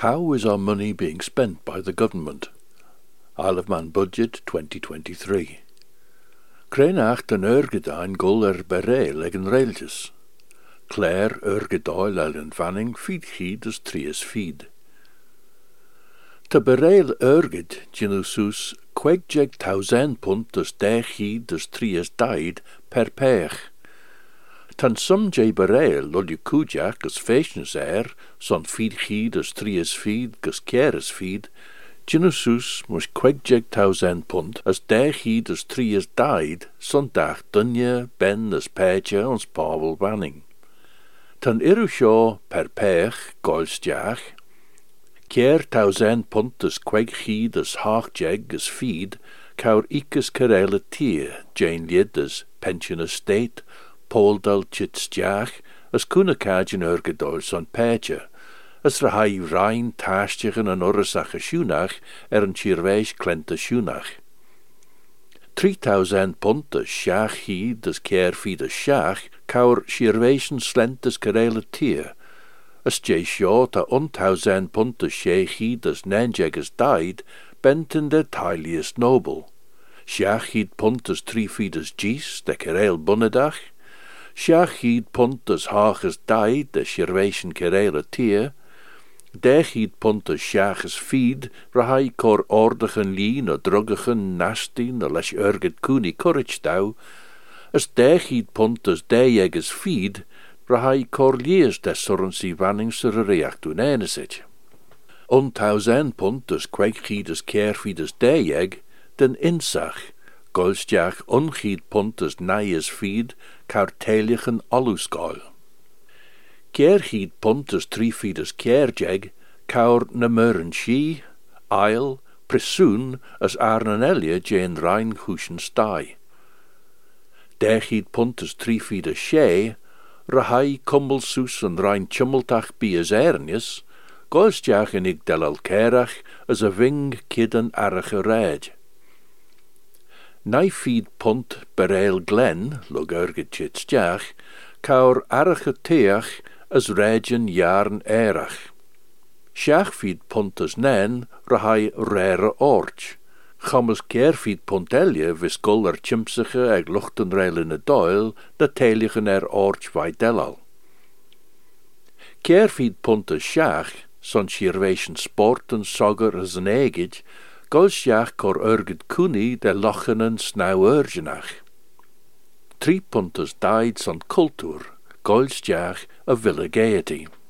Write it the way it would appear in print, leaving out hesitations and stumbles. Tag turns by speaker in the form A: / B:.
A: How is our money being spent by the government? Isle of Man Budget 2023. Crenacht an urgedain gul bereil egen railges. Claire urgedail en vanning feed as trias feed. Ta bereil urged genusus £1,000 as as trias died per pech. Tan some jay bereil lolju kujak as fashions son feed as trias feed gus keres feed, genusus mus £1,000 as as trias died son dach dunje ben as peche ons Pavel Banning. Tan irushaw per pech golstjach, £1,000 as as hachjeg as feed, kaur ikas karela tier, Jane Lid as pension estate, Poldal chitstjach, as kunakajin urgedol son peche, as rahai rein tashtjachen an orasach shunach an chirweis klenta shunach. £3,000 as shach heed as care feed as shach, kaur shirweisen slent as karela tier, as jay short £1,000 as sheheed as nenjeg as died, bent in the tiliest noble. Shach heed punt as 3 feet as geese, de karel bunnedach, Shach heed punt as hach as died, de shirweisen karela tier, Dech heed punt as shach as feed, rahai kor ordigen lean o druggigen nastin o lesh urged kuni courage dau, as dech heed punt as deyeg as feed, rahai kor liers des surrency vanning sur reactun enesit. £1,000 as heed as care feed as deyeg, den insach, golstjach unheed punt as as feed, kaarteligen alusgal. Keerheed punt as 3 feet as keerjeg, kaur na murren she, isle, presoon as arnanelia jane rein hushen stai. Deheed punt as 3 feet as shea, rahai kummelsus and rein chummeltach be as ernius, golstjach in ig delal kerach as a ving kidden arige red. Feed punt bereil glen, log urget chitstjach, kaur arige teach as regen jaren erach. Shach feed punt as nen, rahai rare orch. Chamas keerfeed puntelje vis gul chimpsige eg luchtenreil in a doil, da teligen orch vai delal. Keerfeed punt as shach, son shirweisen sport en sogger as an egid, gul shach kor urged kuni de lochenen snau urgenach. 3 puntas died son cultur, golstjach a villa gaiety.